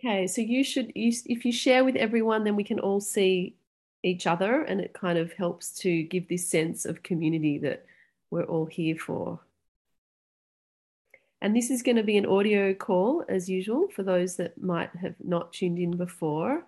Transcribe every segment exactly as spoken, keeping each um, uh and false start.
Okay, so you should, you, if you share with everyone, then we can all see each other and it kind of helps to give this sense of community that we're all here for. And this is going to be an audio call as usual for those that might have not tuned in before.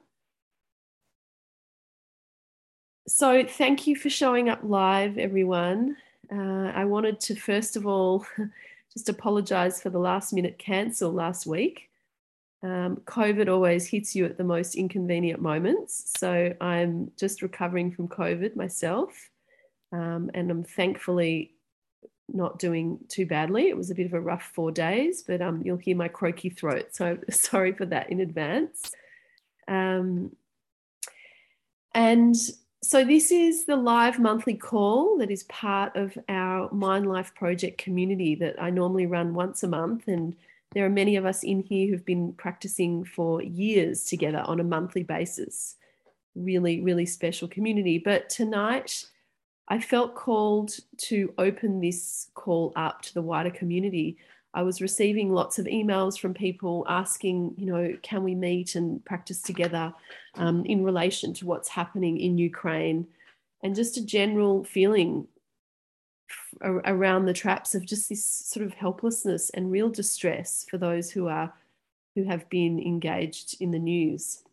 So thank you for showing up live, everyone. Uh, I wanted to first of all just apologize for the last minute cancel last week. Um, COVID always hits you at the most inconvenient moments. So I'm just recovering from COVID myself. Um, and I'm thankfully not doing too badly. It was a bit of a rough four days, but um, you'll hear my croaky throat. So sorry for that in advance. Um, and so this is the live monthly call that is part of our Mind Life Project community that I normally run once a month. And there are many of us in here who've been practicing for years together on a monthly basis. Really, really special community. But tonight, I felt called to open this call up to the wider community. I was receiving lots of emails from people asking, you know, can we meet and practice together um, in relation to what's happening in Ukraine, and just a general feeling around the traps of just this sort of helplessness and real distress for those who are who have been engaged in the news.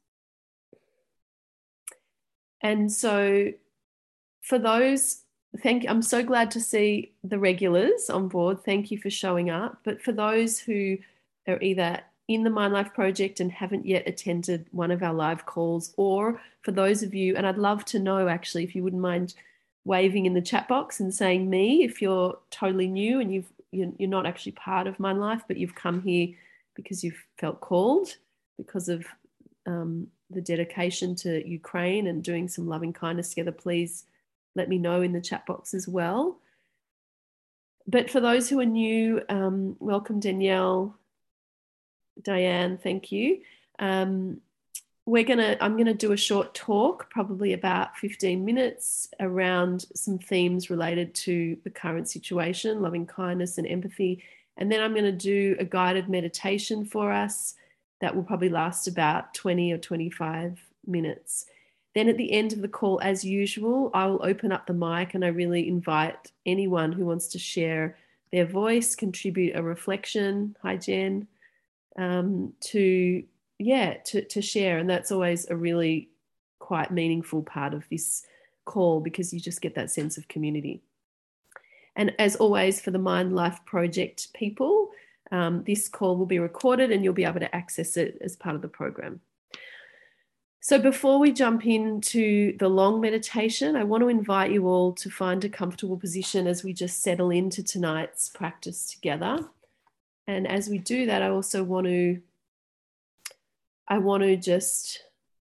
And so for those, thank I'm so glad to see the regulars on board. Thank you for showing up. But for those who are either in the Mind Life Project and haven't yet attended one of our live calls, or for those of you, and I'd love to know actually if you wouldn't mind waving in the chat box and saying me if you're totally new and you've you're not actually part of Mind Life, but you've come here because you've felt called because of um, the dedication to Ukraine and doing some loving kindness together. Please let me know in the chat box as well. But for those who are new, um, welcome Danielle, Diane, thank you. Um, we're gonna, I'm gonna do a short talk, probably about fifteen minutes, around some themes related to the current situation, loving kindness and empathy. And then I'm gonna do a guided meditation for us that will probably last about twenty or twenty-five minutes. Then at the end of the call, as usual, I will open up the mic and I really invite anyone who wants to share their voice, contribute a reflection, hi Jen, um, to, yeah, to, to share. And that's always a really quite meaningful part of this call because you just get that sense of community. And as always, for the Mind Life Project people, um, this call will be recorded and you'll be able to access it as part of the program. So before we jump into the long meditation, I want to invite you all to find a comfortable position as we just settle into tonight's practice together. And as we do that, I also want to, I want to just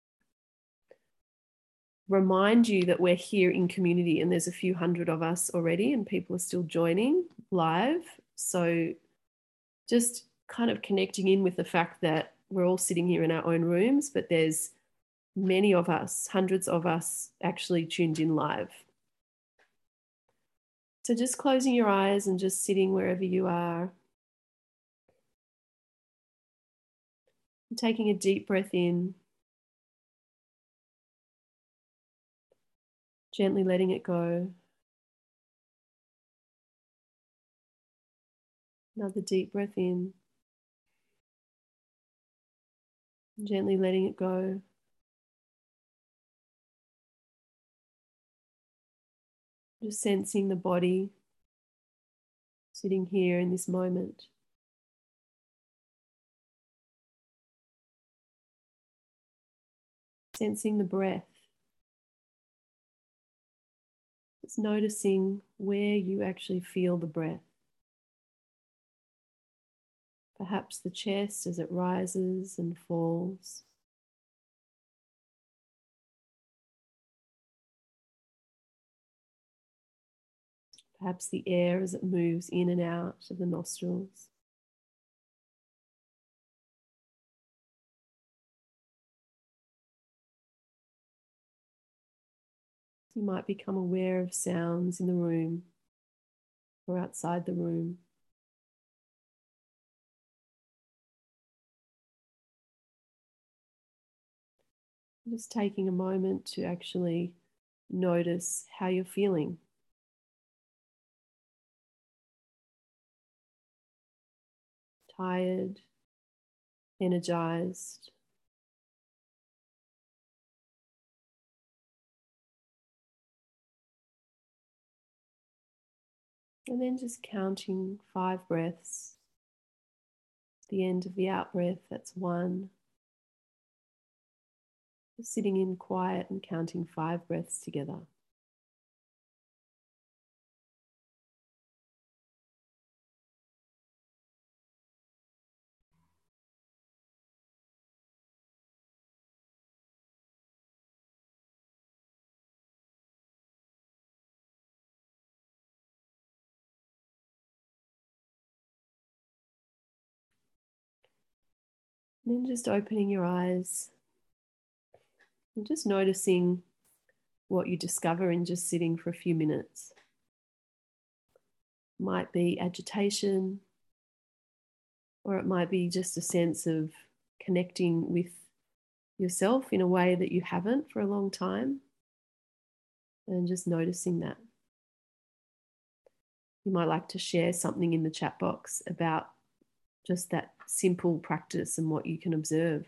remind you that we're here in community and there's a few hundred of us already and people are still joining live. So just kind of connecting in with the fact that we're all sitting here in our own rooms, but there's many of us, hundreds of us actually tuned in live. So just closing your eyes and just sitting wherever you are. And taking a deep breath in. Gently letting it go. Another deep breath in. Gently letting it go. Just sensing the body sitting here in this moment. Sensing the breath. Just noticing where you actually feel the breath. Perhaps the chest as it rises and falls. Perhaps the air as it moves in and out of the nostrils. You might become aware of sounds in the room or outside the room. Just taking a moment to actually notice how you're feeling. Tired, energized. And then just counting five breaths. The end of the out breath, that's one. Just sitting in quiet and counting five breaths together. And then just opening your eyes and just noticing what you discover in just sitting for a few minutes. Might be agitation, or it might be just a sense of connecting with yourself in a way that you haven't for a long time, and just noticing that. You might like to share something in the chat box about just that simple practice and what you can observe.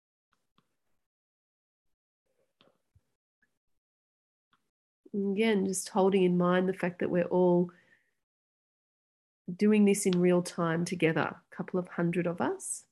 And again, just holding in mind the fact that we're all doing this in real time together, a couple of hundred of us.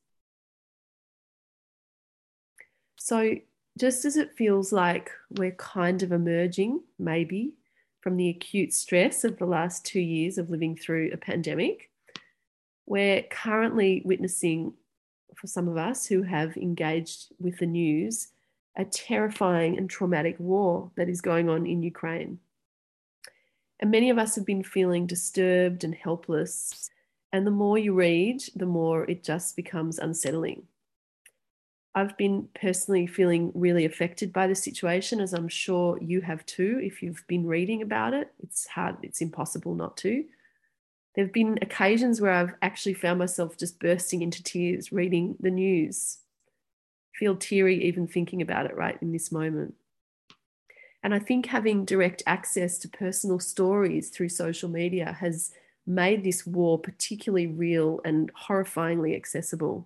So just as it feels like we're kind of emerging, maybe, from the acute stress of the last two years of living through a pandemic, we're currently witnessing, for some of us who have engaged with the news, a terrifying and traumatic war that is going on in Ukraine. And many of us have been feeling disturbed and helpless. And the more you read, the more it just becomes unsettling. I've been personally feeling really affected by the situation, as I'm sure you have too. If you've been reading about it, it's hard, it's impossible not to. There have been occasions where I've actually found myself just bursting into tears reading the news. I feel teary even thinking about it right in this moment. And I think having direct access to personal stories through social media has made this war particularly real and horrifyingly accessible.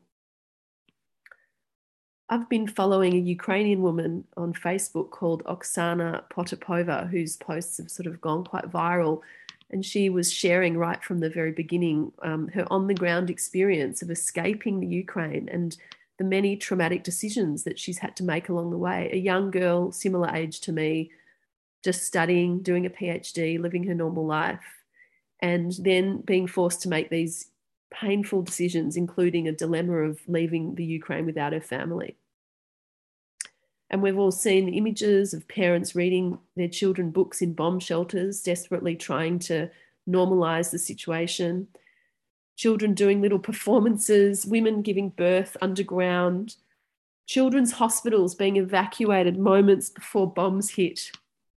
I've been following a Ukrainian woman on Facebook called Oksana Potapova, whose posts have sort of gone quite viral. And she was sharing right from the very beginning um, her on-the-ground experience of escaping the Ukraine and the many traumatic decisions that she's had to make along the way. A young girl, similar age to me, just studying, doing a PhD, living her normal life, and then being forced to make these painful decisions, including a dilemma of leaving the Ukraine without her family. And we've all seen the images of parents reading their children books in bomb shelters, desperately trying to normalize the situation. Children doing little performances, women giving birth underground, children's hospitals being evacuated moments before bombs hit.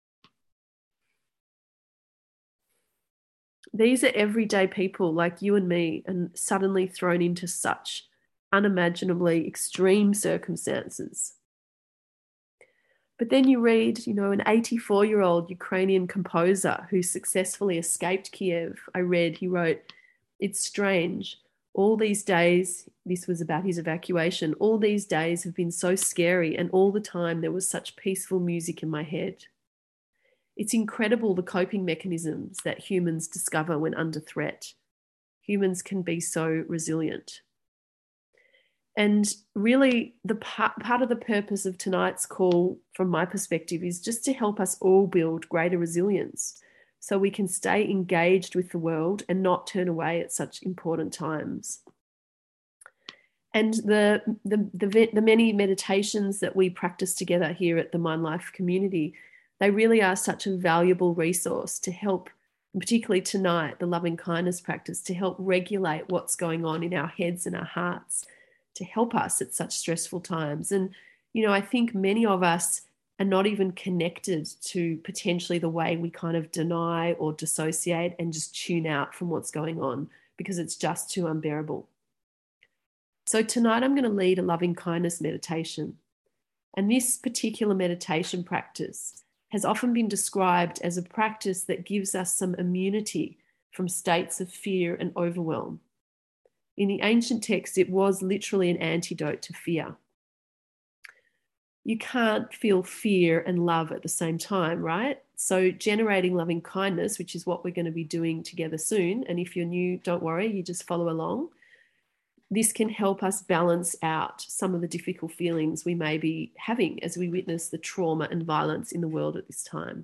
These are everyday people like you and me, and suddenly thrown into such unimaginably extreme circumstances. But then you read, you know, an eighty-four-year-old Ukrainian composer who successfully escaped Kiev. I read, he wrote, "It's strange. All these days," this was about his evacuation, "all these days have been so scary, and all the time there was such peaceful music in my head." It's incredible the coping mechanisms that humans discover when under threat. Humans can be so resilient. And really, the part, part of the purpose of tonight's call, from my perspective, is just to help us all build greater resilience so we can stay engaged with the world and not turn away at such important times. And the, the, the, the many meditations that we practice together here at the Mind Life community, they really are such a valuable resource to help, and particularly tonight, the loving kindness practice, to help regulate what's going on in our heads and our hearts, to help us at such stressful times. And, you know, I think many of us are not even connected to potentially the way we kind of deny or dissociate and just tune out from what's going on because it's just too unbearable. So tonight I'm going to lead a loving kindness meditation. And this particular meditation practice has often been described as a practice that gives us some immunity from states of fear and overwhelm. In the ancient texts, it was literally an antidote to fear. You can't feel fear and love at the same time, right? So generating loving kindness, which is what we're going to be doing together soon, and if you're new, don't worry, you just follow along. This can help us balance out some of the difficult feelings we may be having as we witness the trauma and violence in the world at this time.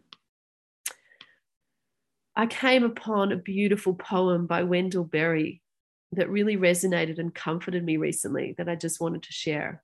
I came upon a beautiful poem by Wendell Berry that really resonated and comforted me recently that I just wanted to share.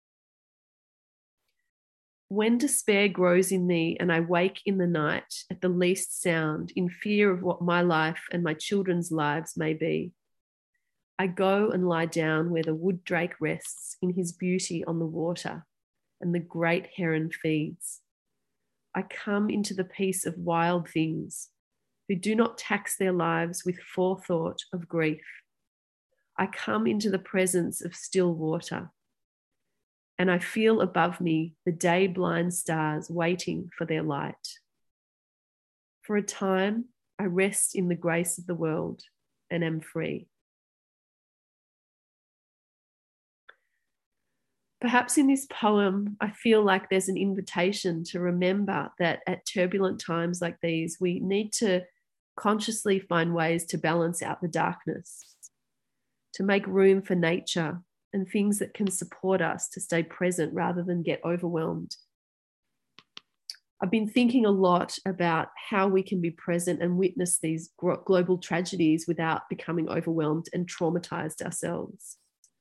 When despair grows in me and I wake in the night at the least sound, in fear of what my life and my children's lives may be, I go and lie down where the wood drake rests in his beauty on the water and the great heron feeds. I come into the peace of wild things who do not tax their lives with forethought of grief. I come into the presence of still water, and I feel above me the day-blind stars waiting for their light. For a time, I rest in the grace of the world and am free. Perhaps in this poem, I feel like there's an invitation to remember that at turbulent times like these, we need to consciously find ways to balance out the darkness, to make room for nature and things that can support us to stay present rather than get overwhelmed. I've been thinking a lot about how we can be present and witness these global tragedies without becoming overwhelmed and traumatized ourselves.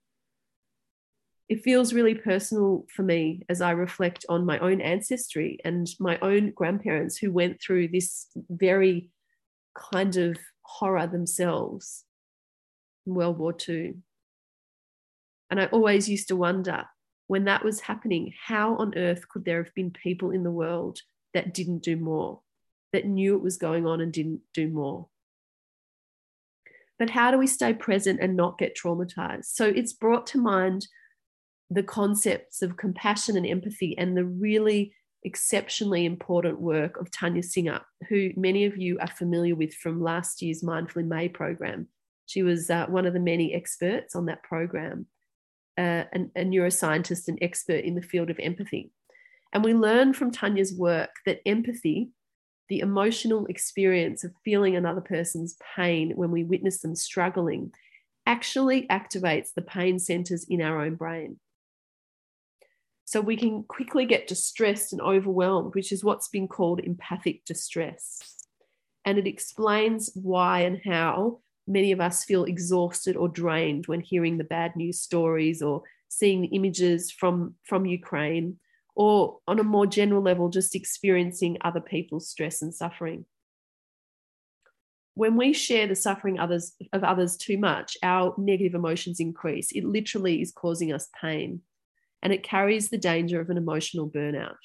It feels really personal for me as I reflect on my own ancestry and my own grandparents who went through this very kind of horror themselves in World War Two. And I always used to wonder, when that was happening, how on earth could there have been people in the world that didn't do more, that knew it was going on and didn't do more? But how do we stay present and not get traumatized? So it's brought to mind the concepts of compassion and empathy and the really exceptionally important work of Tanya Singer, who many of you are familiar with from last year's Mindful in May program. She was uh, one of the many experts on that program, uh, an, a neuroscientist and expert in the field of empathy. And we learn from Tanya's work that empathy, the emotional experience of feeling another person's pain when we witness them struggling, actually activates the pain centers in our own brain. So we can quickly get distressed and overwhelmed, which is what's been called empathic distress. And it explains why and how many of us feel exhausted or drained when hearing the bad news stories or seeing the images from, from Ukraine, or on a more general level, just experiencing other people's stress and suffering. When we share the suffering others, of others too much, our negative emotions increase. It literally is causing us pain, and it carries the danger of an emotional burnout.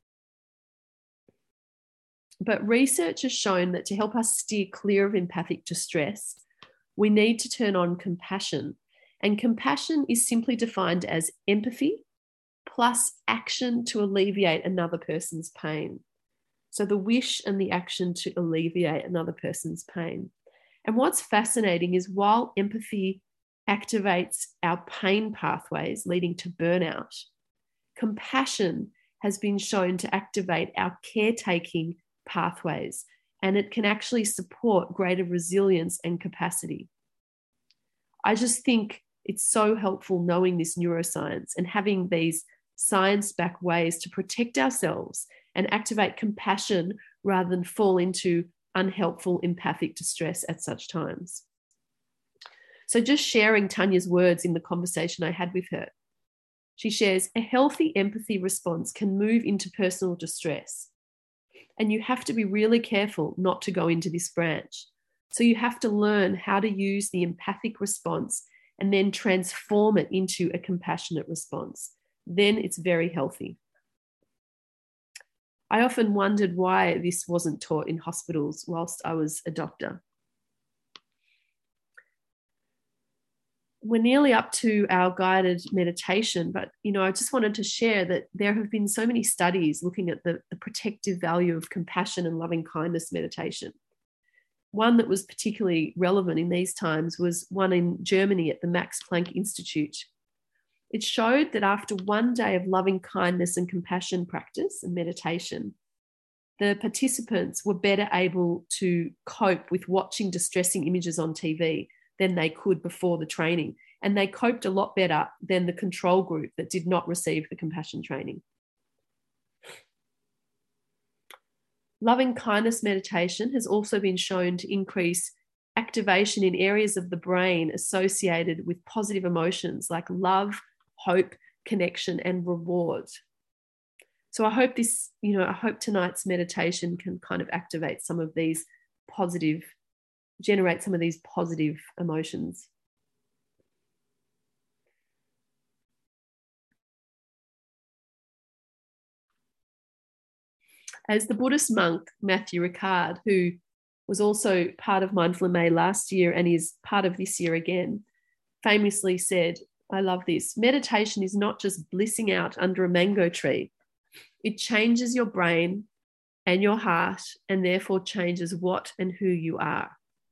But research has shown that to help us steer clear of empathic distress, we need to turn on compassion. And compassion is simply defined as empathy plus action to alleviate another person's pain. So the wish and the action to alleviate another person's pain. And what's fascinating is while empathy activates our pain pathways leading to burnout, compassion has been shown to activate our caretaking pathways, and it can actually support greater resilience and capacity. I just think it's so helpful knowing this neuroscience and having these science-backed ways to protect ourselves and activate compassion rather than fall into unhelpful empathic distress at such times. So just sharing Tanya's words in the conversation I had with her. She shares, a healthy empathy response can move into personal distress. And you have to be really careful not to go into this branch. So you have to learn how to use the empathic response and then transform it into a compassionate response. Then it's very healthy. I often wondered why this wasn't taught in hospitals whilst I was a doctor. we're nearly up to our guided meditation, but you know, I just wanted to share that there have been so many studies looking at the, the protective value of compassion and loving kindness meditation. One that was particularly relevant in these times was one in Germany at the Max Planck Institute. It showed that after one day of loving kindness and compassion practice and meditation, the participants were better able to cope with watching distressing images on T V than they could before the training. And they coped a lot better than the control group that did not receive the compassion training. Loving kindness meditation has also been shown to increase activation in areas of the brain associated with positive emotions like love, hope, connection, and reward. So I hope this, you know, I hope tonight's meditation can kind of activate some of these positive, generate some of these positive emotions. As the Buddhist monk Matthew Ricard, who was also part of Mindful in May last year and is part of this year again, famously said, I love this, meditation is not just blissing out under a mango tree. It changes your brain and your heart and therefore changes what and who you are.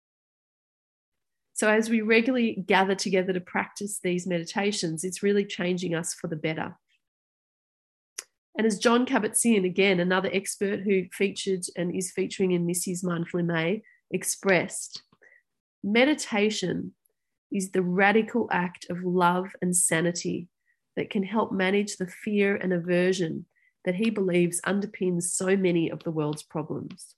So as we regularly gather together to practice these meditations, it's really changing us for the better. And as Jon Kabat-Zinn, again, another expert who featured and is featuring in this year's Mindful in May, expressed, meditation is the radical act of love and sanity that can help manage the fear and aversion that he believes underpins so many of the world's problems.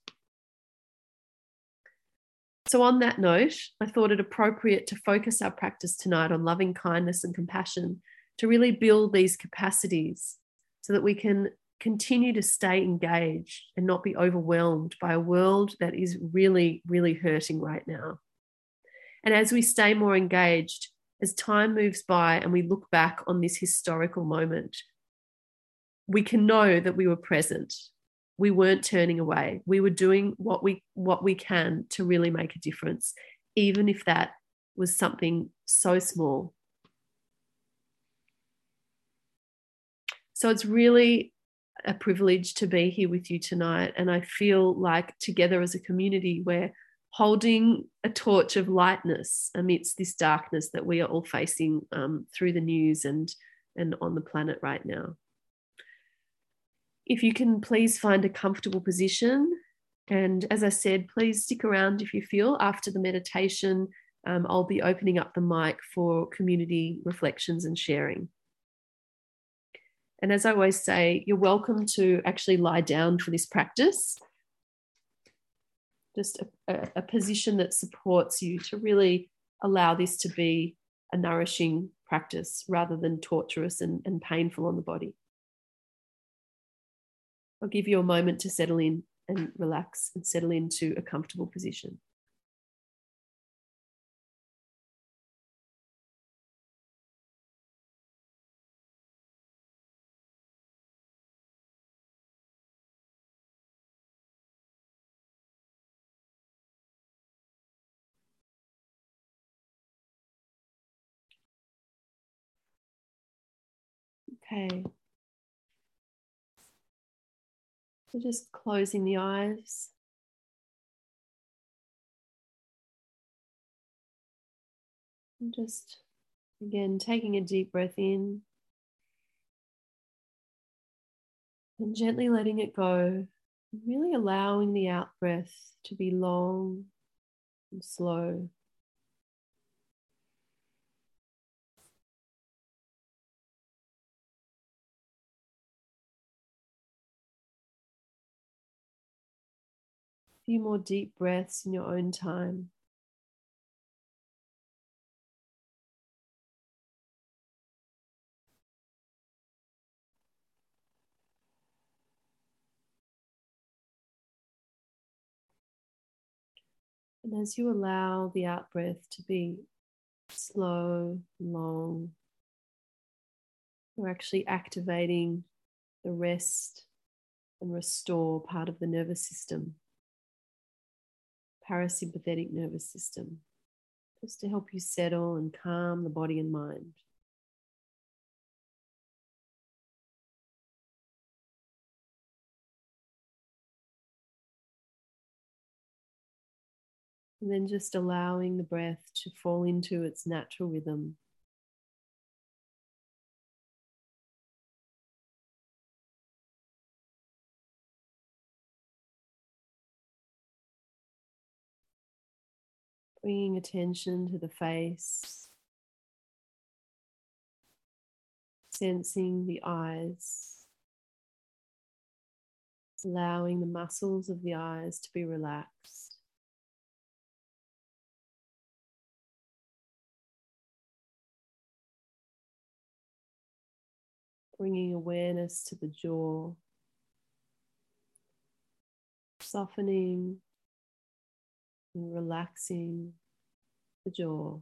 So on that note, I thought it appropriate to focus our practice tonight on loving kindness and compassion to really build these capacities so that we can continue to stay engaged and not be overwhelmed by a world that is really, really hurting right now. And as we stay more engaged, as time moves by and we look back on this historical moment, we can know that we were present. We weren't turning away. We were doing what we what we can to really make a difference, even if that was something so small. So it's really a privilege to be here with you tonight. And I feel like together as a community, we're holding a torch of lightness amidst this darkness that we are all facing um, through the news and, and on the planet right now. If you can please find a comfortable position. And as I said, please stick around if you feel. After the meditation, um, I'll be opening up the mic for community reflections and sharing. And as I always say, you're welcome to actually lie down for this practice. Just a, a, a position that supports you to really allow this to be a nourishing practice rather than torturous and, and painful on the body. I'll give you a moment to settle in and relax and settle into a comfortable position. Okay. So just closing the eyes. And just, again, taking a deep breath in and gently letting it go. Really allowing the out breath to be long and slow. A few more deep breaths in your own time. And as you allow the out breath to be slow, long, you're actually activating the rest and restore part of the nervous system, parasympathetic nervous system. just to help you settle and calm the body and mind. And then just allowing the breath to fall into its natural rhythm. Bringing attention to the face, sensing the eyes, allowing the muscles of the eyes to be relaxed. Bringing awareness to the jaw, softening and relaxing the jaw.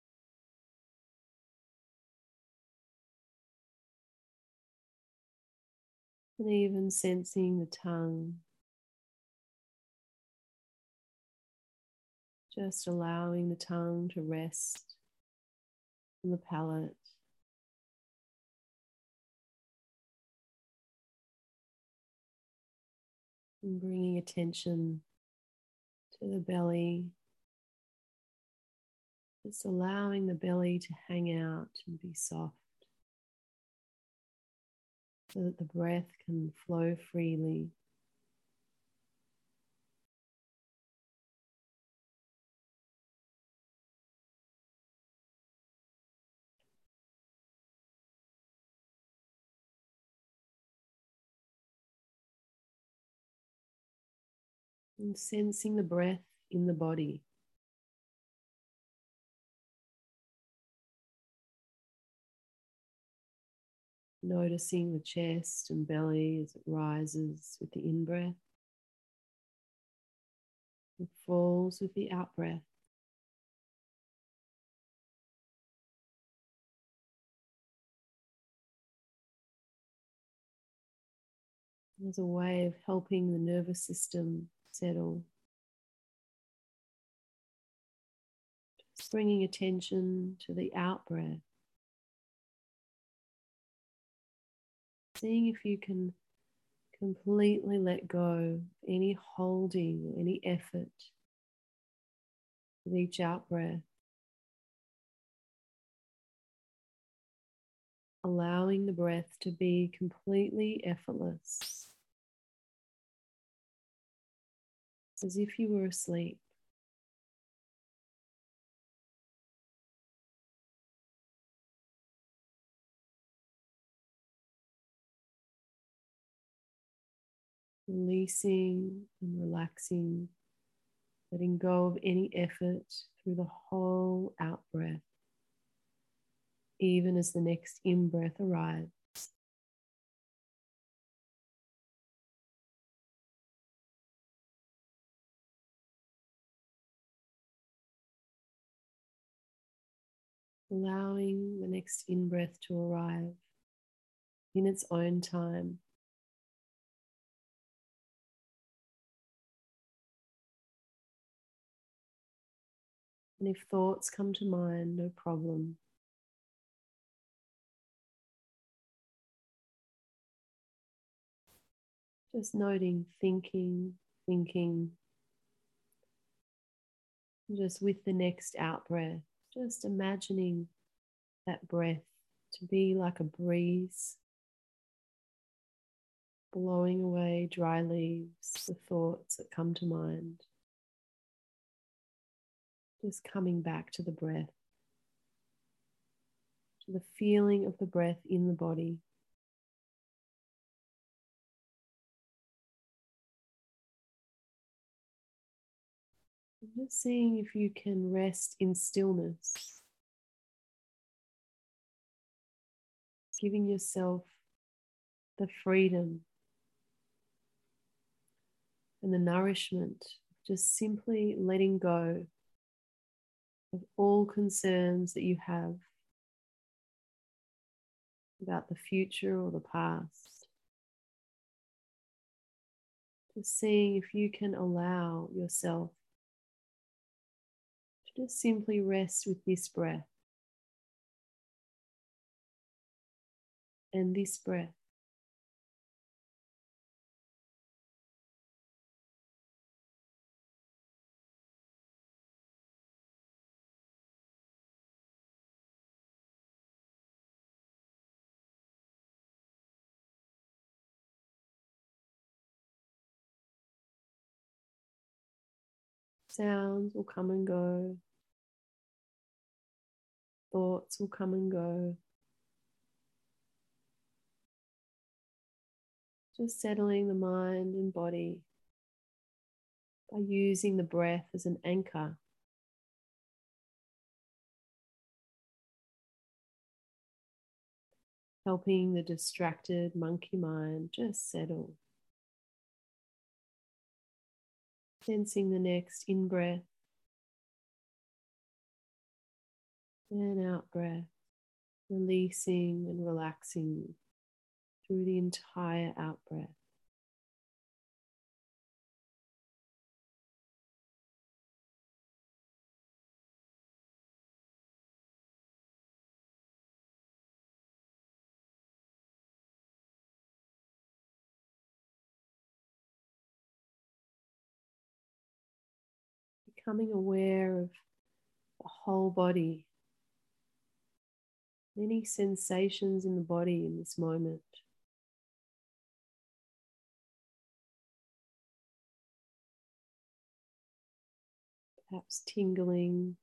And even sensing the tongue, just allowing the tongue to rest on the palate. And bringing attention to the belly, just allowing the belly to hang out and be soft so that the breath can flow freely. And sensing the breath in the body. Noticing the chest and belly as it rises with the in-breath and falls with the out-breath. As a way of helping the nervous system settle. Just bringing attention to the out-breath. Seeing if you can completely let go of any holding, any effort with each out-breath. Allowing the breath to be completely effortless, as if you were asleep. Releasing and relaxing, letting go of any effort through the whole out breath, even as the next in breath arrives. Allowing the next in breath to arrive in its own time. And if thoughts come to mind, no problem. Just noting thinking, thinking. Just with the next out breath, just imagining that breath to be like a breeze, blowing away dry leaves, the thoughts that come to mind. Just coming back to the breath, to the feeling of the breath in the body. And just seeing if you can rest in stillness, giving yourself the freedom and the nourishment, just simply letting go of all concerns that you have about the future or the past. Just seeing if you can allow yourself Just simply rest with this breath and this breath. Sounds will come and go. Thoughts will come and go. Just settling the mind and body by using the breath as an anchor. Helping the distracted monkey mind just settle. Sensing the next in-breath and out-breath, releasing and relaxing through the entire out-breath. Becoming aware of the whole body, any sensations in the body in this moment. Perhaps tingling,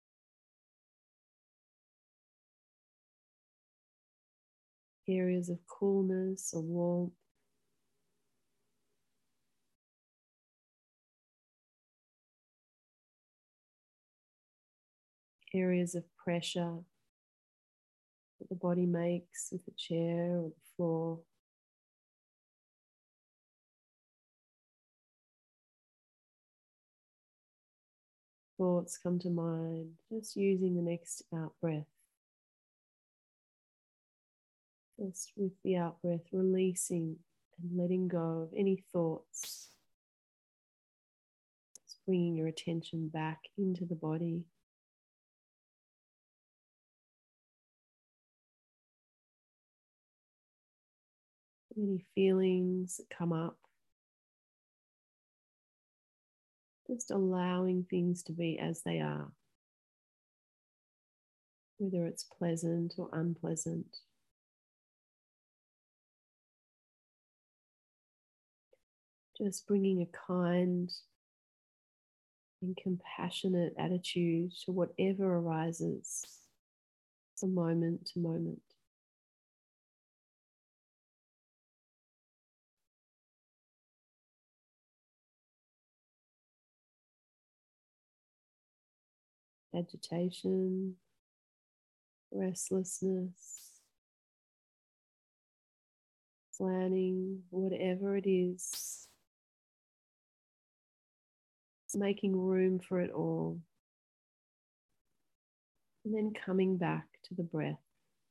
areas of coolness or warmth. Areas of pressure that the body makes with the chair or the floor. Thoughts come to mind, just using the next out breath. Just with the out breath, releasing and letting go of any thoughts. Just bringing your attention back into the body. Any feelings that come up. Just allowing things to be as they are, whether it's pleasant or unpleasant. Just bringing a kind and compassionate attitude to whatever arises from moment to moment. Agitation, restlessness, planning, whatever it is, making room for it all, and then coming back to the breath.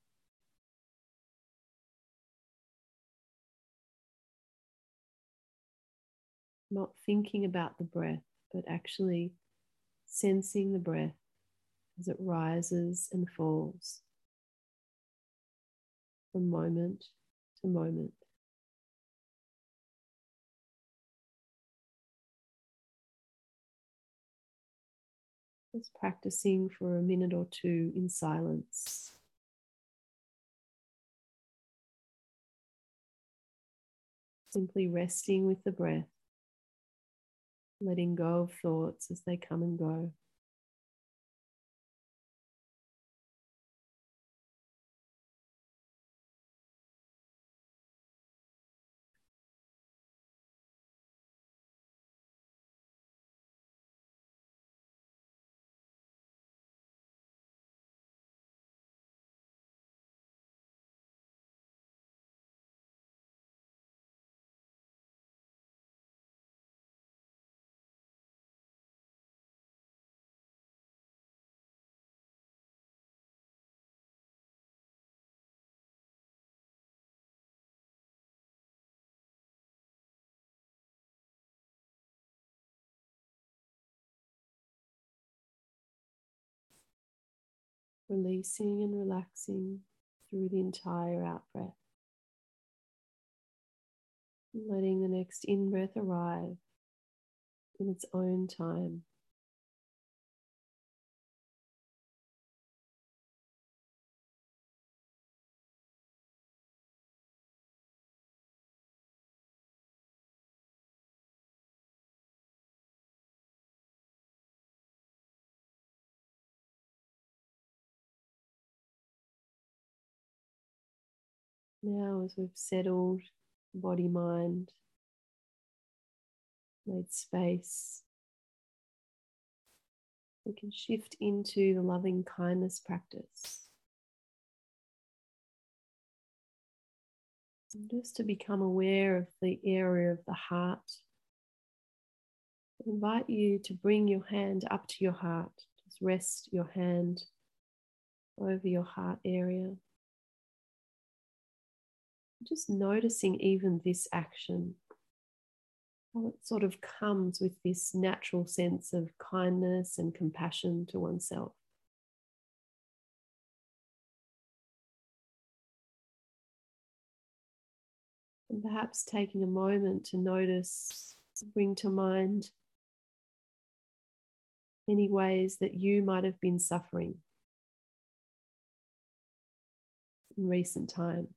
Not thinking about the breath, but actually sensing the breath as it rises and falls from moment to moment. Just practicing for a minute or two in silence. Simply resting with the breath, letting go of thoughts as they come and go. releasing and relaxing through the entire out breath. Letting the next in breath arrive in its own time. Now, as we've settled body, mind, made space, we can shift into the loving kindness practice. And just to become aware of the area of the heart, I invite you to bring your hand up to your heart. Just rest your hand over your heart area. Just noticing even this action, how it sort of comes with this natural sense of kindness and compassion to oneself. And perhaps taking a moment to notice, bring to mind any ways that you might have been suffering in recent times.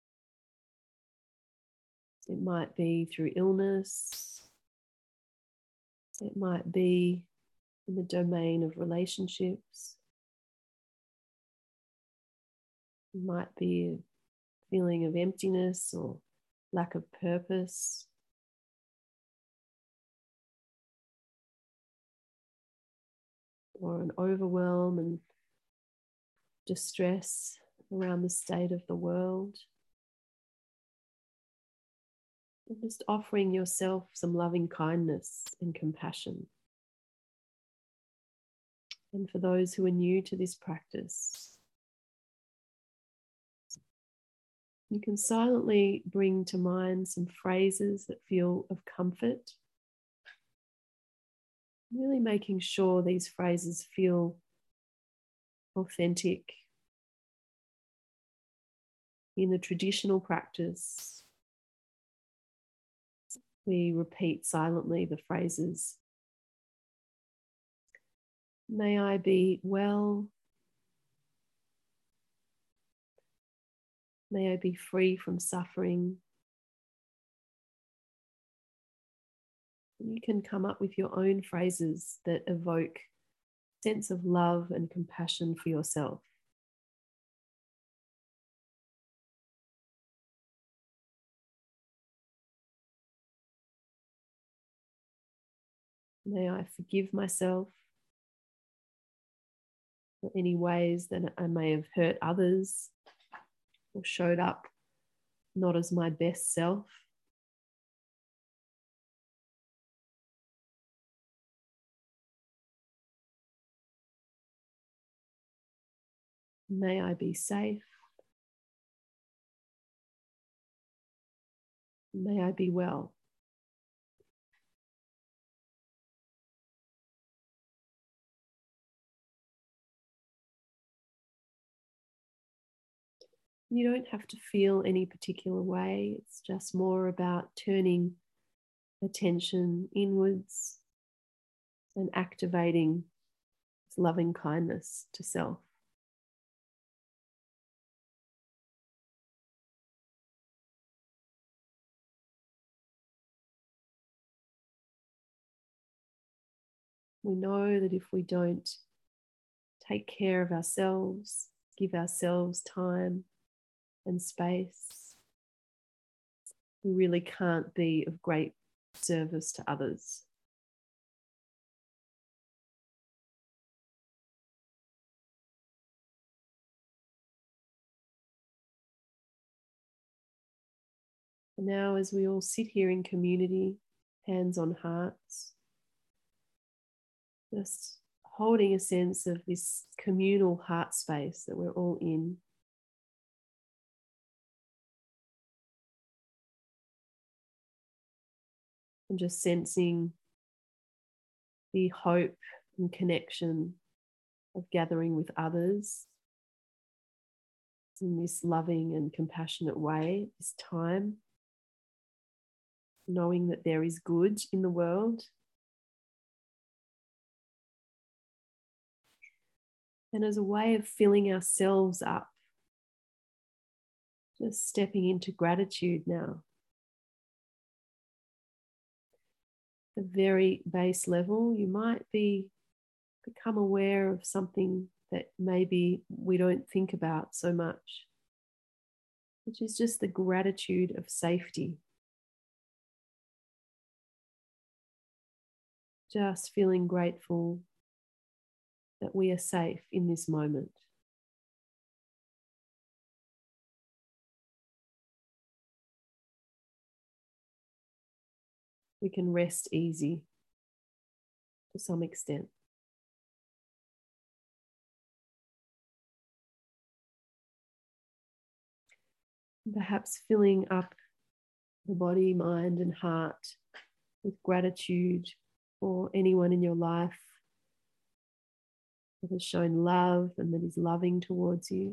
It might be through illness. It might be in the domain of relationships. It might be a feeling of emptiness or lack of purpose. Or an overwhelm and distress around the state of the world. And just offering yourself some loving kindness and compassion. And for those who are new to this practice, you can silently bring to mind some phrases that feel of comfort. Really making sure these phrases feel authentic. In the traditional practice, we repeat silently the phrases, may I be well, may I be free from suffering. You can come up with your own phrases that evoke a sense of love and compassion for yourself. May I forgive myself for any ways that I may have hurt others or showed up not as my best self. May I be safe. May I be well. You don't have to feel any particular way. It's just more about turning attention inwards and activating loving kindness to self. We know that if we don't take care of ourselves, give ourselves time and space, we really can't be of great service to others. And now, as we all sit here in community, hands on hearts, just holding a sense of this communal heart space that we're all in. And just sensing the hope and connection of gathering with others in this loving and compassionate way, this time, knowing that there is good in the world. And as a way of filling ourselves up, just stepping into gratitude now. The very base level, you might be become aware of something that maybe we don't think about so much, which is just the gratitude of safety. Just feeling grateful that we are safe in this moment. We can rest easy to some extent. Perhaps filling up the body, mind, and heart with gratitude for anyone in your life that has shown love and that is loving towards you.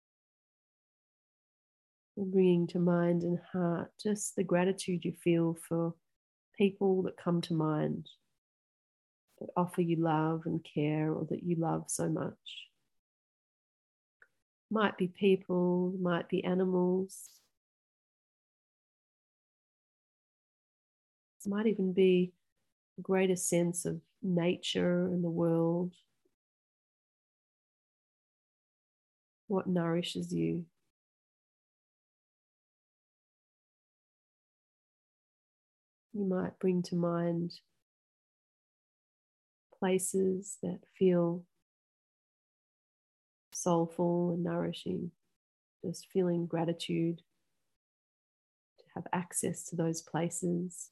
And bringing to mind and heart just the gratitude you feel for people that come to mind, that offer you love and care, or that you love so much. Might be people, might be animals. It might even be a greater sense of nature and the world. What nourishes you? You might bring to mind places that feel soulful and nourishing, just feeling gratitude to have access to those places.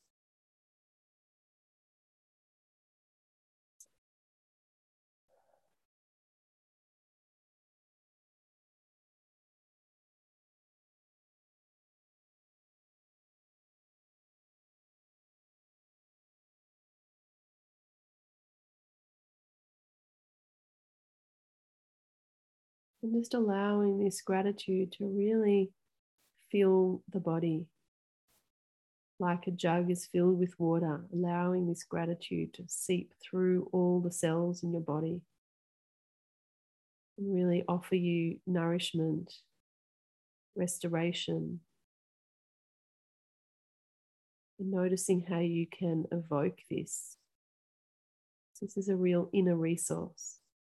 And just allowing this gratitude to really fill the body like a jug is filled with water, allowing this gratitude to seep through all the cells in your body and really offer you nourishment, restoration, and noticing how you can evoke this. So this is a real inner resource.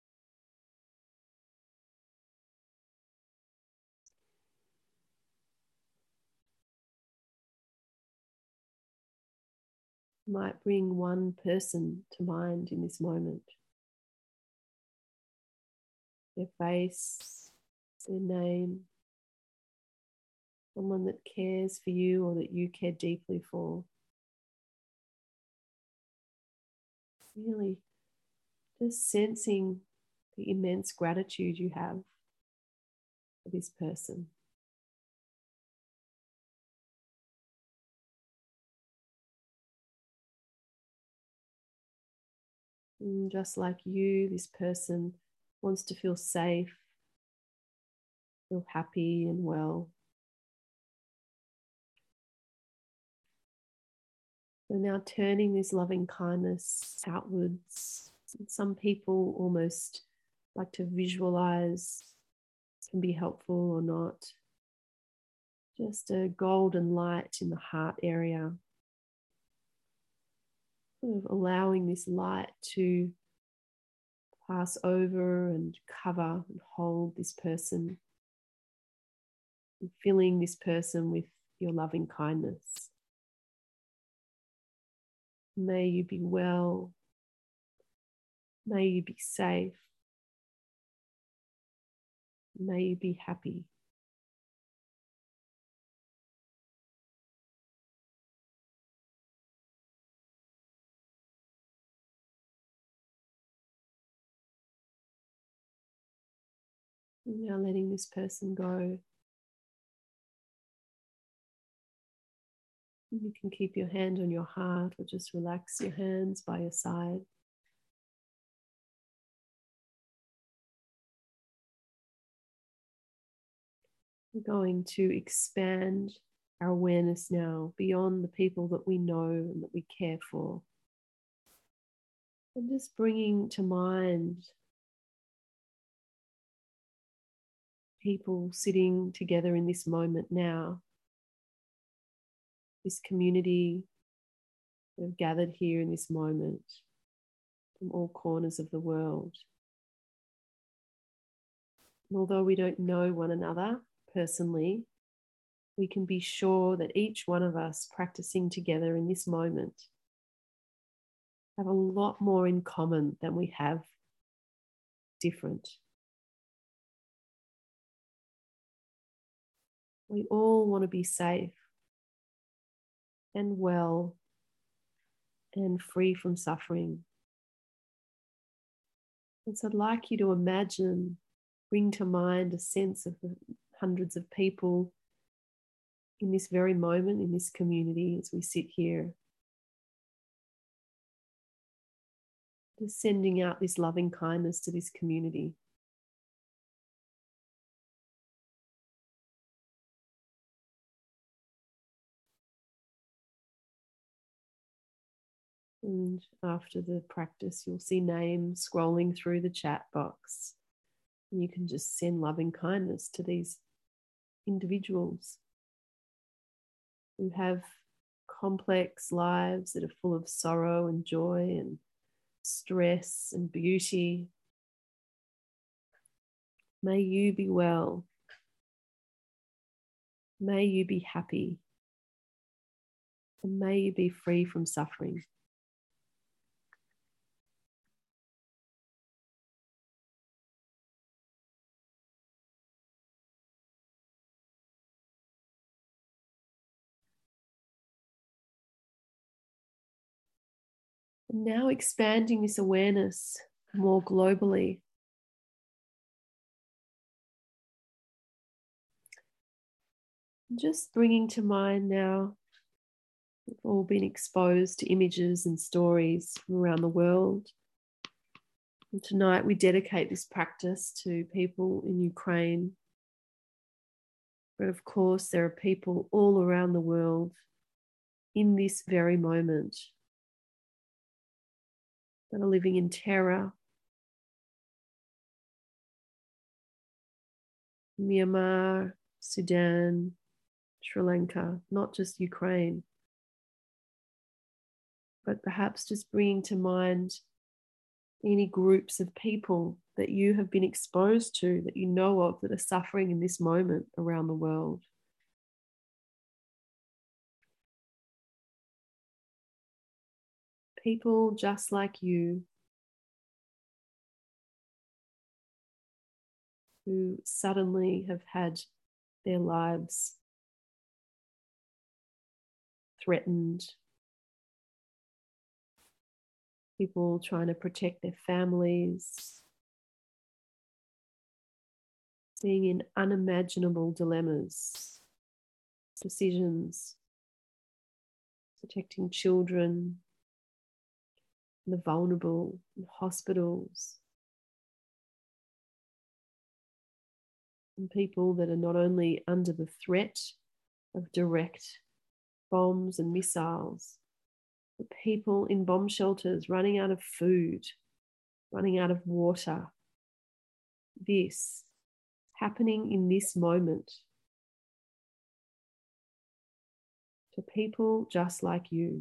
Might bring one person to mind in this moment. Their face, their name, someone that cares for you or that you care deeply for. Really just sensing the immense gratitude you have for this person. And just like you, this person wants to feel safe, feel happy and well. So now turning this loving kindness outwards. Some people almost like to visualize, can be helpful or not. Just a golden light in the heart area. Sort of allowing this light to pass over and cover and hold this person, and filling this person with your loving kindness. May you be well. May you be safe. May you be happy. And now letting this person go. You can keep your hand on your heart or just relax your hands by your side. We're going to expand our awareness now beyond the people that we know and that we care for. And just bringing to mind people sitting together in this moment now, this community that have gathered here in this moment from all corners of the world. And although we don't know one another personally, we can be sure that each one of us practicing together in this moment have a lot more in common than we have different. We all want to be safe and well and free from suffering. And so I'd like you to imagine, bring to mind a sense of the hundreds of people in this very moment, in this community, as we sit here, just sending out this loving kindness to this community. And after the practice, you'll see names scrolling through the chat box. And you can just send loving kindness to these individuals who have complex lives that are full of sorrow and joy and stress and beauty. May you be well. May you be happy. And may you be free from suffering. And now expanding this awareness more globally. Just bringing to mind now, we've all been exposed to images and stories from around the world. And tonight we dedicate this practice to people in Ukraine. But of course, there are people all around the world in this very moment that are living in terror. Myanmar, Sudan, Sri Lanka, not just Ukraine, but perhaps just bringing to mind any groups of people that you have been exposed to, that you know of, that are suffering in this moment around the world. People just like you, who suddenly have had their lives threatened, people trying to protect their families, being in unimaginable dilemmas, decisions, protecting children, the vulnerable, in hospitals, and people that are not only under the threat of direct bombs and missiles, but people in bomb shelters running out of food, running out of water. This happening in this moment to people just like you.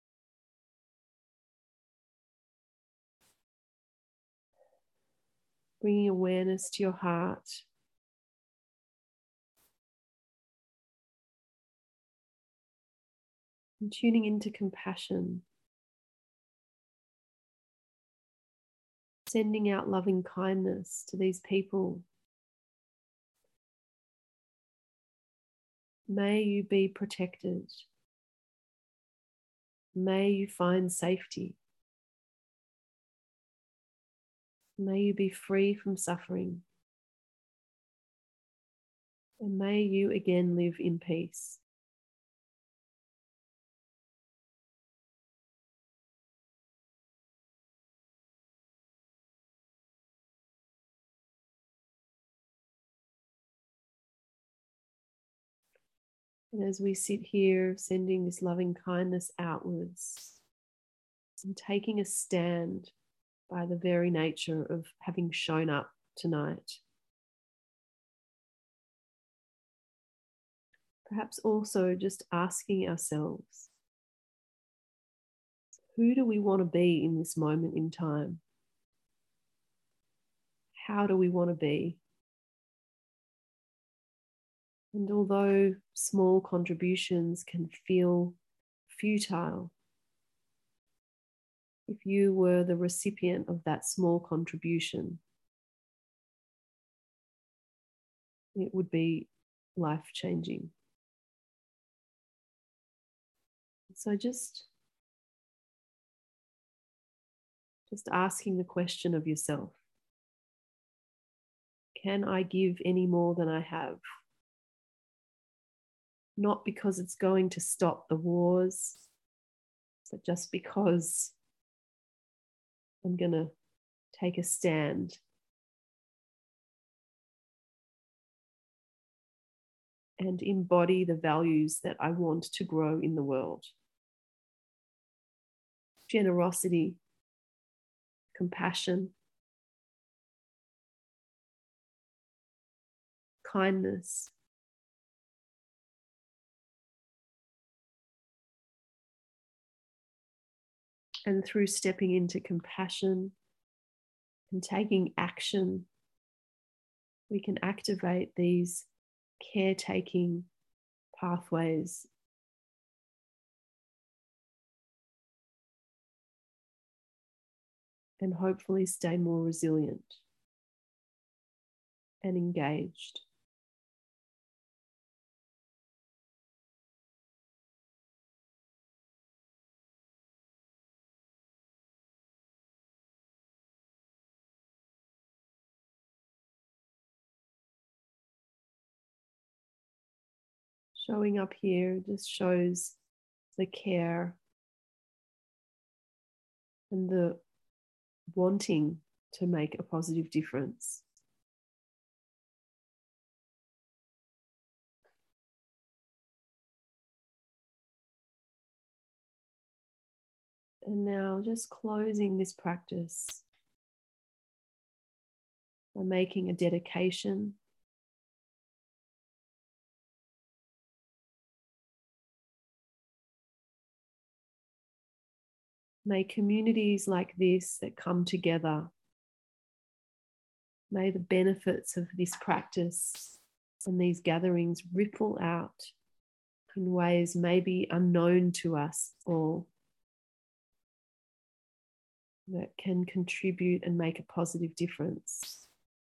Bringing awareness to your heart. And tuning into compassion. Sending out loving kindness to these people. May you be protected. May you find safety. May you be free from suffering. And may you again live in peace. And as we sit here, sending this loving kindness outwards and taking a stand by the very nature of having shown up tonight. Perhaps also just asking ourselves, who do we want to be in this moment in time? How do we want to be? And although small contributions can feel futile, if you were the recipient of that small contribution, it would be life-changing. So just, just asking the question of yourself, can I give any more than I have? Not because it's going to stop the wars, but just because I'm going to take a stand and embody the values that I want to grow in the world. Generosity, compassion, kindness, and through stepping into compassion and taking action, we can activate these caretaking pathways and hopefully stay more resilient and engaged. Showing up here just shows the care and the wanting to make a positive difference. And now just closing this practice by making a dedication. May communities like this that come together, may the benefits of this practice and these gatherings ripple out in ways maybe unknown to us all, that can contribute and make a positive difference.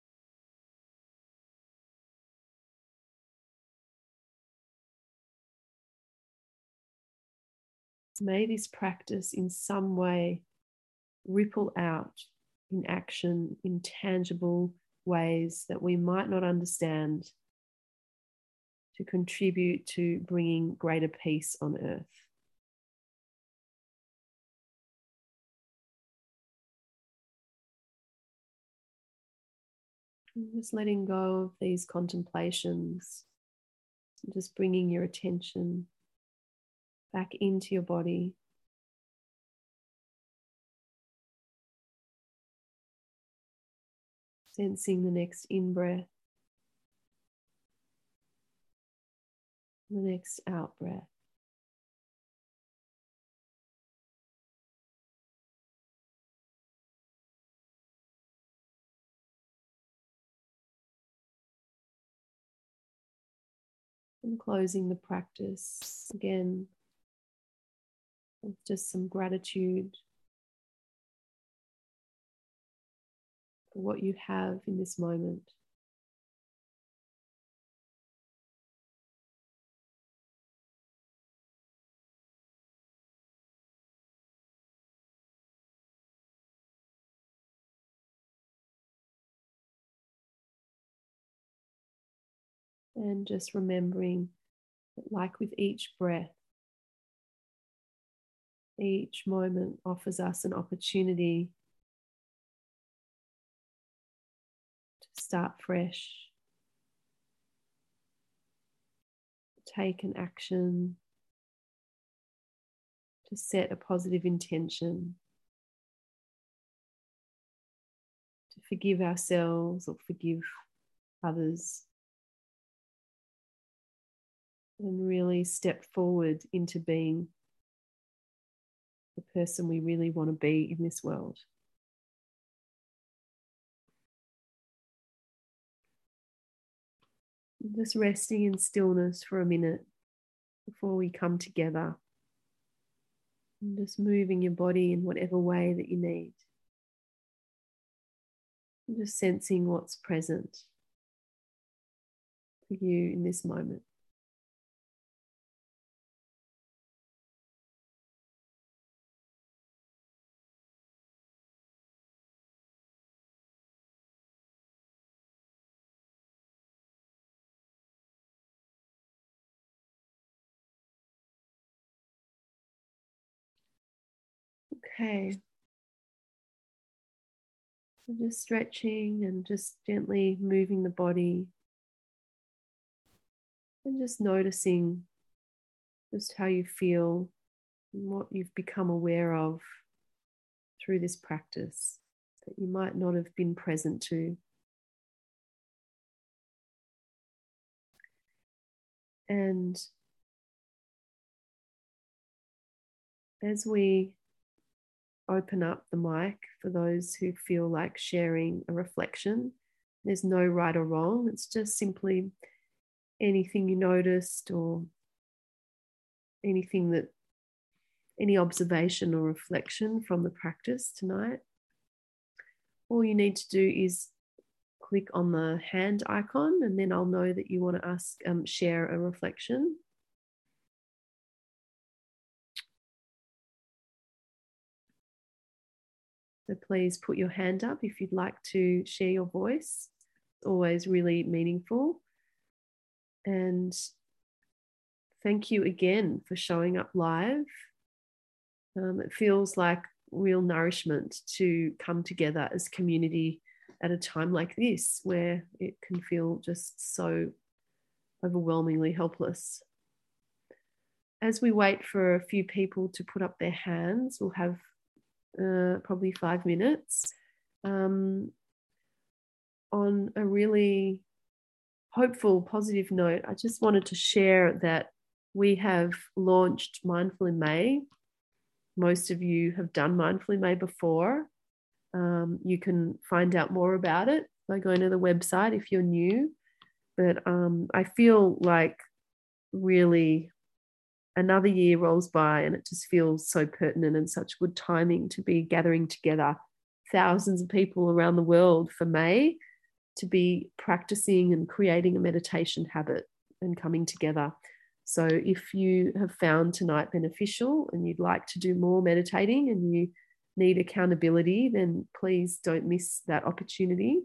May this practice in some way ripple out in action, in tangible ways that we might not understand, to contribute to bringing greater peace on earth. And just letting go of these contemplations, just bringing your attention back into your body. Sensing the next in-breath, the next out-breath. And closing the practice again with just some gratitude for what you have in this moment. And just remembering that, like with each breath, each moment offers us an opportunity to start fresh, take an action, to set a positive intention, to forgive ourselves or forgive others, and really step forward into being the person we really want to be in this world. Just resting in stillness for a minute before we come together. And just moving your body in whatever way that you need. And just sensing what's present for you in this moment. Okay. So just stretching and just gently moving the body. And just noticing just how you feel and what you've become aware of through this practice that you might not have been present to. And as we open up the mic for those who feel like sharing a reflection, there's no right or wrong. It's just simply anything you noticed or anything that, any observation or reflection from the practice tonight. All you need to do is click on the hand icon, and then I'll know that you want to ask, um, share a reflection. So please put your hand up if you'd like to share your voice. It's always really meaningful. And thank you again for showing up live. Um, it feels like real nourishment to come together as community at a time like this, where it can feel just so overwhelmingly helpless. As we wait for a few people to put up their hands, we'll have uh, probably five minutes um, on a really hopeful, positive note. I just wanted to share that we have launched Mindful in May. Most of you have done Mindful in May before. Um, you can find out more about it by going to the website if you're new. But um, I feel like really another year rolls by and it just feels so pertinent and such good timing to be gathering together thousands of people around the world for May to be practicing and creating a meditation habit and coming together. So if you have found tonight beneficial and you'd like to do more meditating and you need accountability, then please don't miss that opportunity.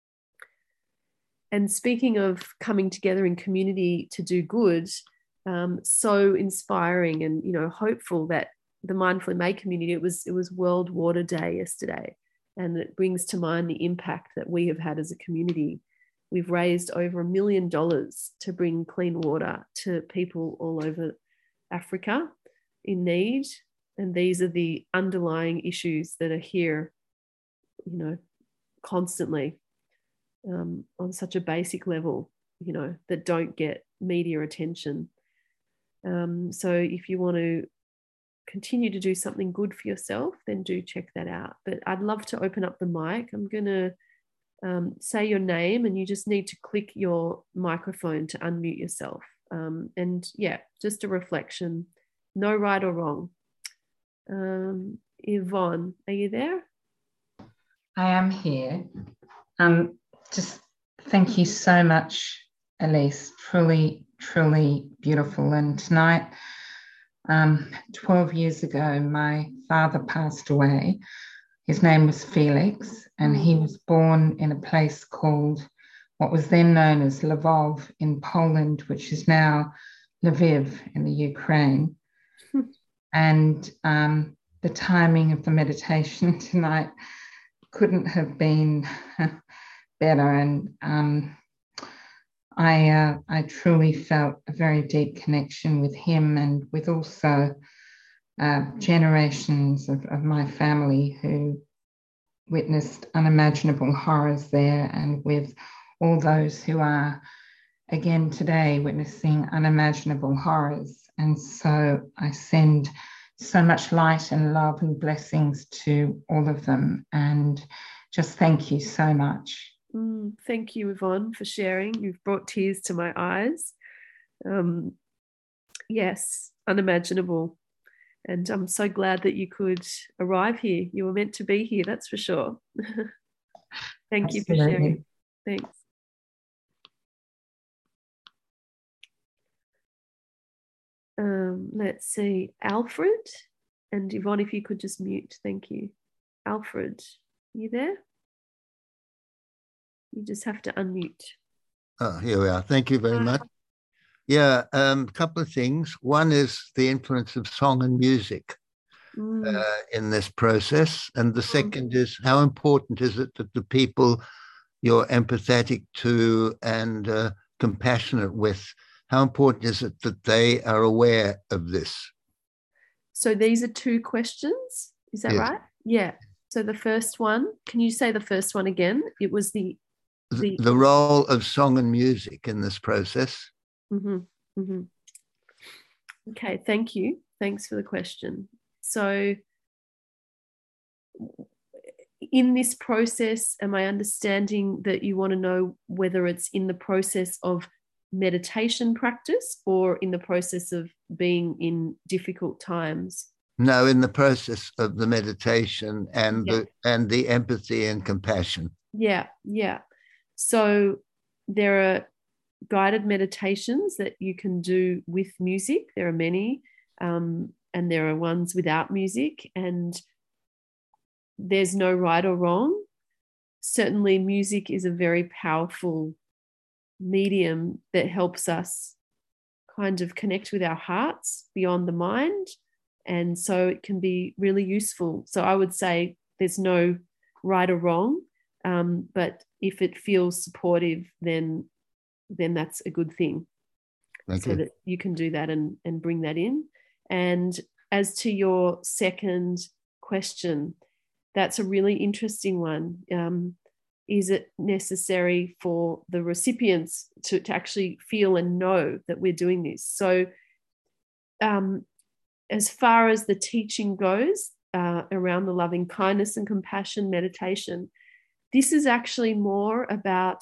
And speaking of coming together in community to do good, um, so inspiring and, you know, hopeful that the Mindful in May community, it was, it was World Water Day yesterday. And it brings to mind the impact that we have had as a community. We've raised over a million dollars to bring clean water to people all over Africa in need. And these are the underlying issues that are here, you know, constantly um, on such a basic level, you know, that don't get media attention. Um, so if you want to continue to do something good for yourself, then do check that out. But I'd love to open up the mic. I'm going to um, say your name and you just need to click your microphone to unmute yourself. Um, and yeah, just a reflection, no right or wrong. Um, Yvonne, are you there? I am here. Um, just thank you so much, Elise. Truly, truly beautiful. And tonight, um, twelve years ago, my father passed away. His name was Felix, and he was born in a place called what was then known as Lvov in Poland, which is now Lviv in the Ukraine. And um, the timing of the meditation tonight couldn't have been better. And um, I uh, I truly felt a very deep connection with him and with also uh, generations of, of my family who witnessed unimaginable horrors there, and with all those who are again today witnessing unimaginable horrors. And so I send so much light and love and blessings to all of them, and just thank you so much. Mm, thank you, Yvonne, for sharing. You've brought tears to my eyes. Um, yes, unimaginable. And I'm so glad that you could arrive here. You were meant to be here, that's for sure. Thank you for sharing. Thanks. Um, let's see, Alfred. And Yvonne, if you could just mute, thank you. Alfred, you there? You just have to unmute. Oh, here we are. Thank you very much. Yeah, a um, couple of things. One is the influence of song and music mm. uh, in this process. And the second mm. is how important is it that the people you're empathetic to and uh, compassionate with, how important is it that they are aware of this? So these are two questions. Is that yes. right? Yeah. So the first one, can you say the first one again? It was the... The, the role of song and music in this process. Mm-hmm. Mm-hmm. Okay, thank you. Thanks for the question. So in this process, am I understanding that you want to know whether it's in the process of meditation practice or in the process of being in difficult times? No, in the process of the meditation and yeah. the and the empathy and compassion. Yeah, yeah. So there are guided meditations that you can do with music. There are many, um, and there are ones without music, and there's no right or wrong. Certainly, music is a very powerful medium that helps us kind of connect with our hearts beyond the mind, and so it can be really useful. So I would say there's no right or wrong, um, but if it feels supportive, then then that's a good thing. Thank so you. that you can do that and, and bring that in. And as to your second question, that's a really interesting one. Um, is it necessary for the recipients to, to actually feel and know that we're doing this? So um, as far as the teaching goes uh, around the loving kindness and compassion meditation, this is actually more about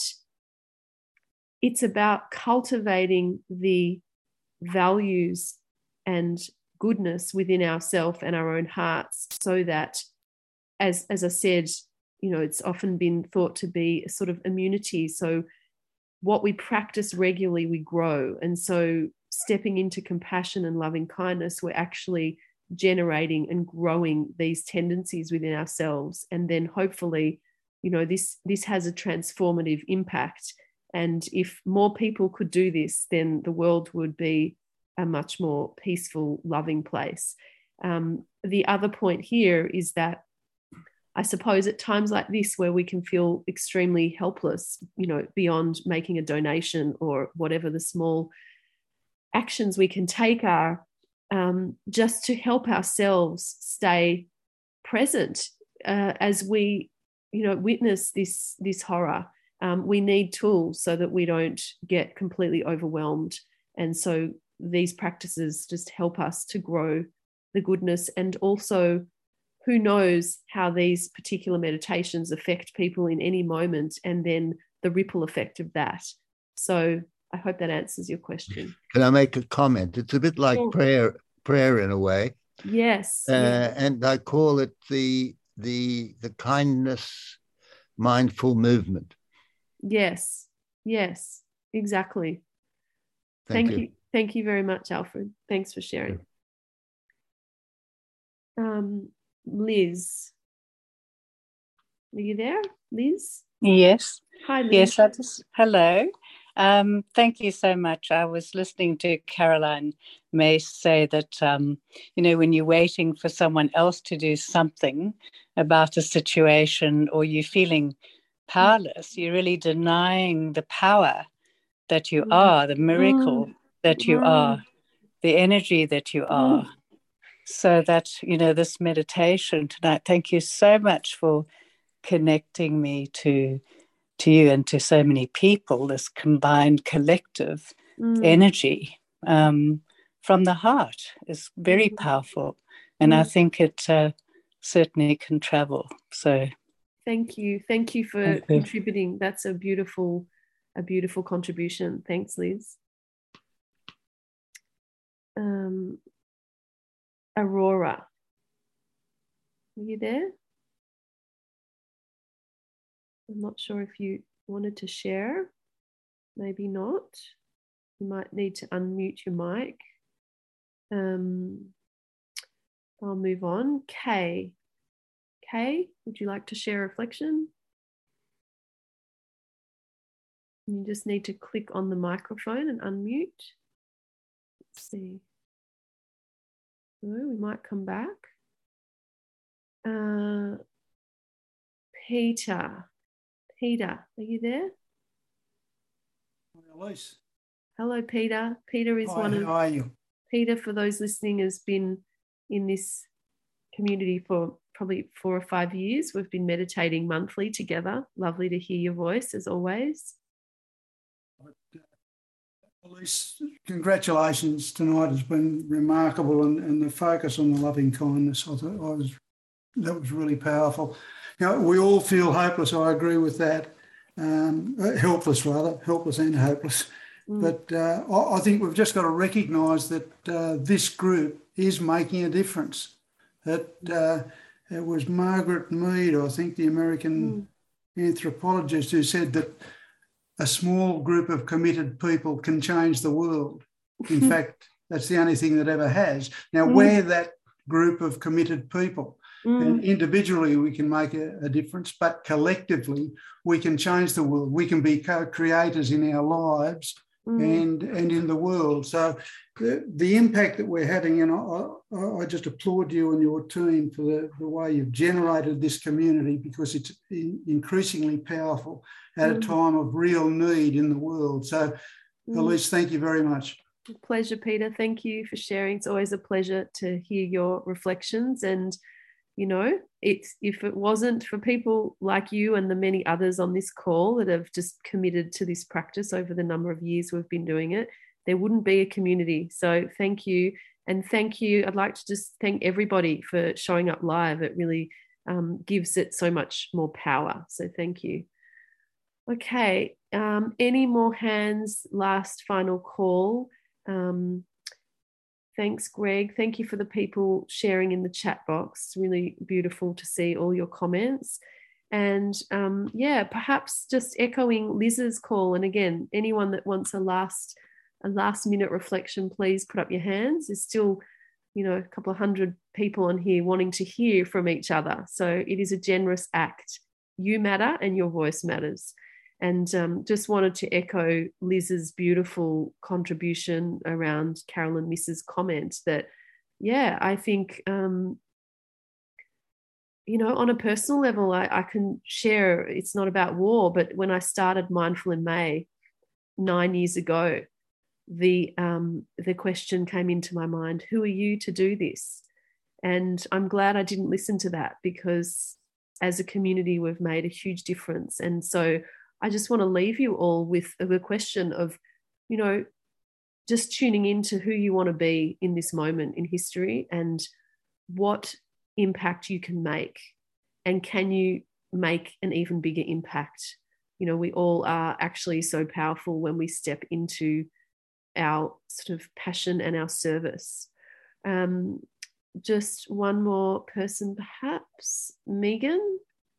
It's about cultivating the values and goodness within ourselves and our own hearts, so that, as as I said, you know, it's often been thought to be a sort of immunity. So what we practice regularly, we grow. And so stepping into compassion and loving kindness, we're actually generating and growing these tendencies within ourselves. And then hopefully, you know, this this has a transformative impact. And if more people could do this, then the world would be a much more peaceful, loving place. Um, the other point here is that I suppose at times like this, where we can feel extremely helpless, you know, beyond making a donation or whatever the small actions we can take are, um, just to help ourselves stay present uh, as we, you know, witness this this horror. Um, we need tools so that we don't get completely overwhelmed. And so these practices just help us to grow the goodness. And also, who knows how these particular meditations affect people in any moment, and then the ripple effect of that. So I hope that answers your question. Can I make a comment? It's a bit like sure. prayer, prayer in a way. Yes. Uh, yes. And I call it the the the kindness mindful movement. Yes, yes, exactly. Thank, Thank you. you. Thank you very much, Alfred. Thanks for sharing. Um, Liz, are you there, Liz? Yes. Hi, Liz. Yes, I just, hello. Um, thank you so much. I was listening to Caroline May say that, um, you know, when you're waiting for someone else to do something about a situation, or you're feeling powerless, you're really denying the power that you mm. are, the miracle mm. that you mm. are, the energy that you are. Mm. So that, you know, this meditation tonight, thank you so much for connecting me to to you and to so many people, this combined collective Mm. energy um, from the heart is very Mm. powerful. And mm. I think it uh, certainly can travel. So thank you. Thank you for thank you. contributing. That's a beautiful, a beautiful contribution. Thanks, Liz. Um, Aurora, are you there? I'm not sure if you wanted to share. Maybe not. You might need to unmute your mic. Um, I'll move on. Kay. Kay, would you like to share a reflection? You just need to click on the microphone and unmute. Let's see. Oh, we might come back. Uh, Peter. Peter, are you there? Elise. Hello, Peter. Peter is Hi, one of. how are you? Peter, for those listening, has been in this community for probably four or five years. We've been meditating monthly together. Lovely to hear your voice, as always. But, uh, Elise, congratulations tonight has been remarkable, and, and the focus on the loving kindness, I thought I was that was really powerful. You know, we all feel hopeless. I agree with that. Um, helpless, rather, helpless and hopeless. Mm. But uh, I, I think we've just got to recognise that uh, this group is making a difference. That uh, it was Margaret Mead, I think, the American mm. anthropologist, who said that a small group of committed people can change the world. In fact, that's the only thing that ever has. Now, mm. we're that group of committed people. Mm. And individually we can make a, a difference, but collectively we can change the world. We can be co-creators in our lives mm. and, and in the world. So the, the impact that we're having, and I, I, I just applaud you and your team for the, the way you've generated this community, because it's in, increasingly powerful at mm. a time of real need in the world. So mm. Elise, thank you very much. Pleasure, Peter. Thank you for sharing. It's always a pleasure to hear your reflections. And you know, it's if it wasn't for people like you and the many others on this call that have just committed to this practice over the number of years we've been doing it, there wouldn't be a community. So thank you. And thank you. I'd like to just thank everybody for showing up live. It really um, gives it so much more power. So thank you. Okay. Um, any more hands? Last final call. Um, Thanks, Greg. Thank you for the people sharing in the chat box. It's really beautiful to see all your comments. And um, yeah, perhaps just echoing Liz's call. And again, anyone that wants a last a last minute reflection, please put up your hands. There's still, you know, a couple of hundred people on here wanting to hear from each other. So it is a generous act. You matter and your voice matters. And um, just wanted to echo Liz's beautiful contribution around Carolyn Miss's comment that, yeah, I think, um, you know, on a personal level, I, I can share, it's not about war, but when I started Mindful in May nine years ago, the um, the question came into my mind, who are you to do this? And I'm glad I didn't listen to that, because as a community, we've made a huge difference. And so I just want to leave you all with the question of, you know, just tuning into who you want to be in this moment in history and what impact you can make. And can you make an even bigger impact? You know, we all are actually so powerful when we step into our sort of passion and our service. Um, just one more person, perhaps. Megan?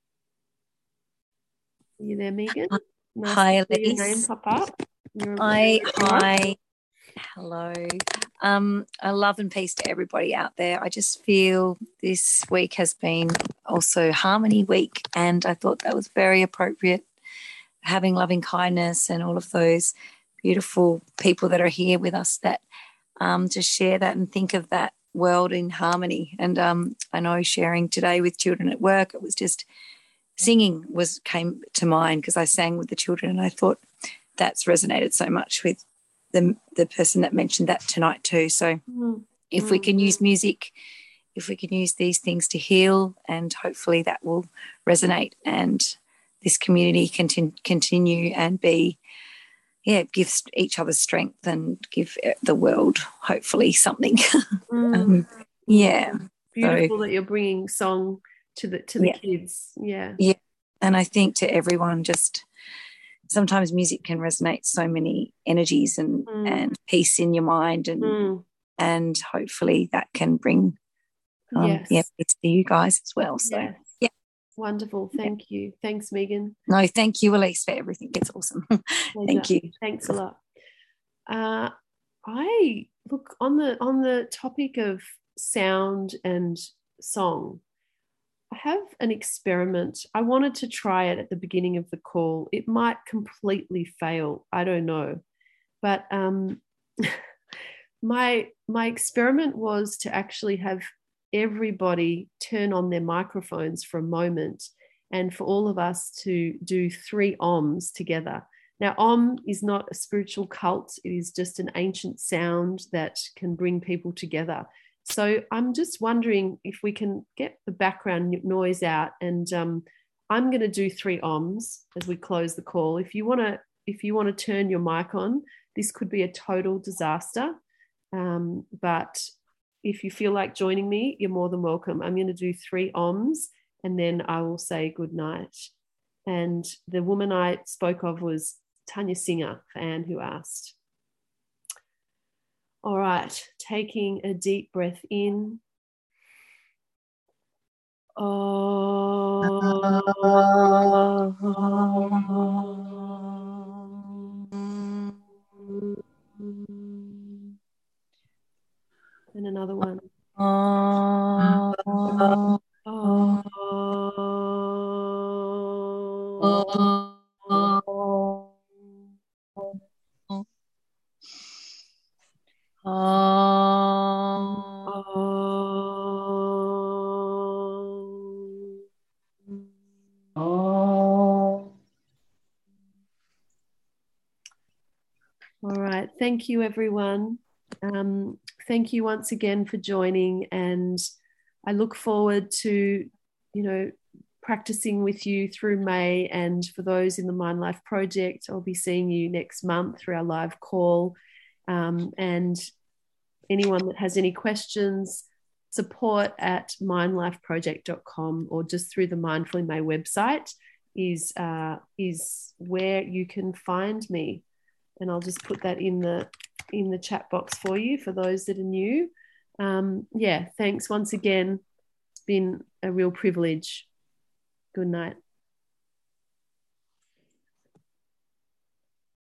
Are you there, Megan? Nice hi, to see your name Elise. pop up. You're Hi, hi. Hello. Um, a love and peace to everybody out there. I just feel this week has been also Harmony Week, and I thought that was very appropriate, having loving kindness and all of those beautiful people that are here with us that um, just share that and think of that world in harmony. And um, I know sharing today with children at work, it was just singing was came to mind because I sang with the children, and I thought that's resonated so much with the the person that mentioned that tonight too. So mm. if mm. we can use music, if we can use these things to heal, and hopefully that will resonate and this community can continue, continue and be, yeah, give each other strength and give the world hopefully something. Mm. um, yeah. Beautiful so, that you're bringing song to the to the yeah. kids. Yeah. Yeah. And I think to everyone, just sometimes music can resonate so many energies and, mm. and peace in your mind, and mm. and hopefully that can bring um, yes. yeah, peace to you guys as well. So yes. yeah. Wonderful. Thank yeah. you. Thanks, Megan. No, thank you, Elise, for everything. It's awesome. Thank you. Thanks a lot. Uh, I look on the on the topic of sound and song. I have an experiment. I wanted to try it at the beginning of the call. It might completely fail. I don't know. But um, my my experiment was to actually have everybody turn on their microphones for a moment, and for all of us to do three ohms together. Now, Om is not a spiritual cult. It is just an ancient sound that can bring people together. So I'm just wondering if we can get the background noise out, and um, I'm going to do three ohms as we close the call. If you want to, if you want to turn your mic on, this could be a total disaster. Um, but if you feel like joining me, you're more than welcome. I'm going to do three ohms, and then I will say good night. And the woman I spoke of was Tanya Singer, for Anne, who asked. All right, taking a deep breath in. Oh. And another one. Oh. Oh. All right. Thank you, everyone. Um, thank you once again for joining, and I look forward to, you know, practicing with you through May. And for those in the Mind Life Project, I'll be seeing you next month through our live call. Um, and anyone that has any questions, support at mind life project dot com or just through the Mindfully May website is uh, is where you can find me. And I'll just put that in the in the chat box for you for those that are new. Um, yeah, thanks once again. It's been a real privilege. Good night.